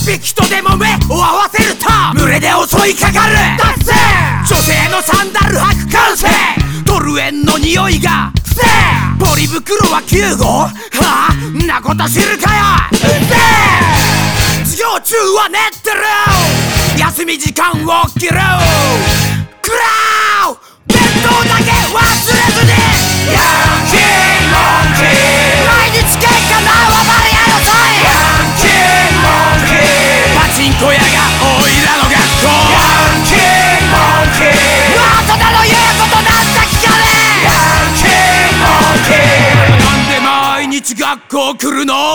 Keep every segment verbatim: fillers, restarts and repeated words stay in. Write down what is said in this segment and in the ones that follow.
匹とでも目を合わせると群れで襲いかかる。だっせ女性のサンダル履く感性、トルエンの匂いがせポリ袋はきゅうごう、はあんなこと知るかよ。うっせ授業中は寝てる、休み時間を切る。クラウ弁当だけ忘れずにヤンキーモンキー、毎日喧嘩縄張り合いの際ヤンキーモンキー、パチンコ屋がおいらの学校ヤンキーモンキー、大人の言うことなんか聞かねえヤンキーモンキー、なんで毎日学校来るの。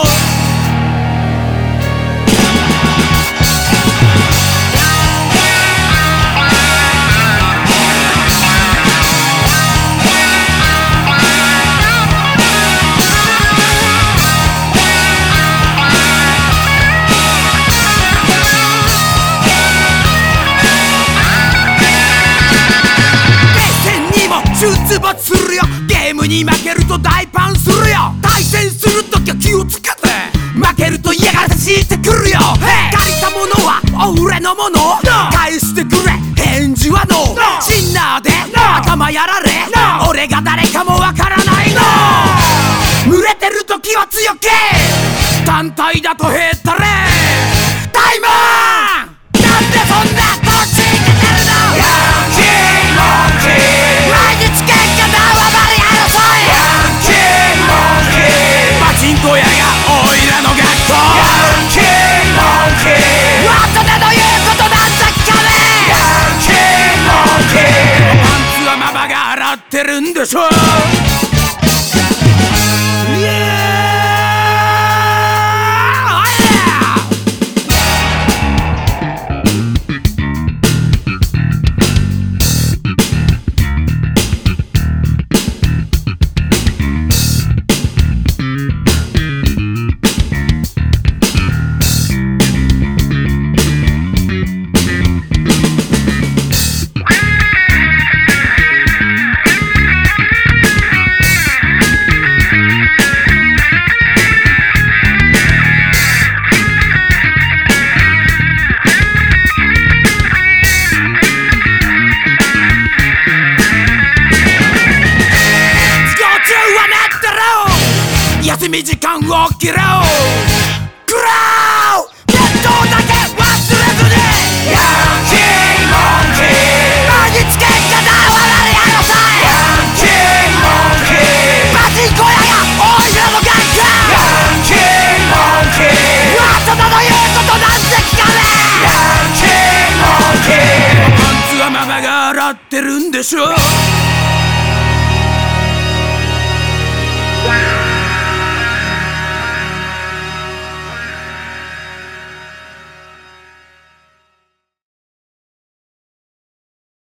出没するよ、ゲームに負けると大パンするよ、対戦するときは気をつけて、負けると嫌がらせしてくるよ。借りたものは俺のもの、返してくれ返事はノー、シンナーで頭やられ俺が誰かもわからないの。群れてるときは強気、単体だとへったれタイマー、なんでそんなこっちいけてるの。ヤンキーモンキー、毎日喧嘩縄張り合いの際ヤンキーモンキー、パチンコ屋がおいらの学校ヤンキーモンキー、大人の言うことなんだ聞かねえヤンキーモンキー、パンツはママが洗ってるんでしょ。イエーイ休み時間を切ろう。クラウ弁当だけ忘れずにヤンキーモンキー、毎日喧嘩縄張り合いの際ヤンキーモンキー、パチンコ屋がおいらの学校ヤンキーモンキー、大人の言うことなんて聞かねえヤンキーモンキー、パンツはママが洗ってるんでしょ。